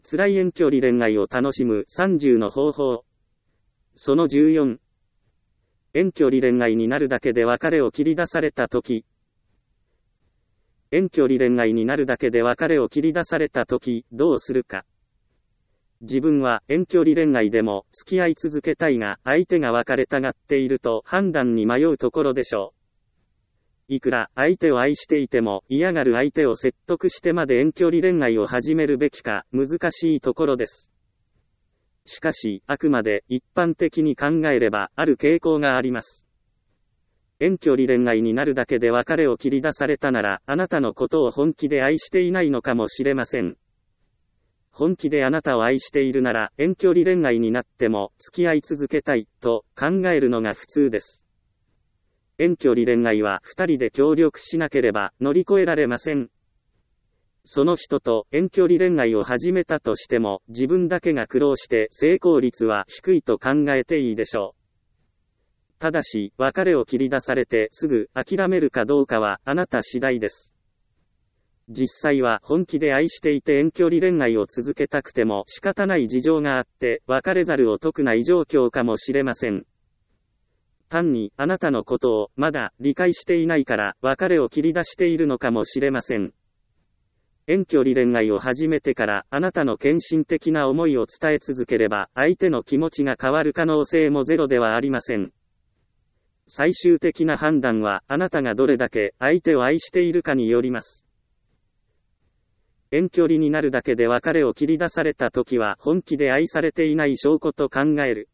辛い遠距離恋愛を楽しむ30の方法。その14。遠距離恋愛になるだけで別れを切り出されたとき。遠距離恋愛になるだけで別れを切り出されたとき、どうするか。自分は遠距離恋愛でも付き合い続けたいが、相手が別れたがっていると判断に迷うところでしょう。いくら相手を愛していても嫌がる相手を説得してまで遠距離恋愛を始めるべきか難しいところです。しかし、あくまで一般的に考えればある傾向があります。遠距離恋愛になるだけで別れを切り出されたなら、あなたのことを本気で愛していないのかもしれません。本気であなたを愛しているなら、遠距離恋愛になっても付き合い続けたいと考えるのが普通です。遠距離恋愛は2人で協力しなければ乗り越えられません。その人と遠距離恋愛を始めたとしても、自分だけが苦労して成功率は低いと考えていいでしょう。ただし、別れを切り出されてすぐ諦めるかどうかはあなた次第です。実際は本気で愛していて遠距離恋愛を続けたくても仕方ない事情があって別れざるを得ない状況かもしれません。単にあなたのことをまだ理解していないから別れを切り出しているのかもしれません。遠距離恋愛を始めてからあなたの献身的な思いを伝え続ければ相手の気持ちが変わる可能性もゼロではありません。最終的な判断はあなたがどれだけ相手を愛しているかによります。遠距離になるだけで別れを切り出されたときは本気で愛されていない証拠と考える。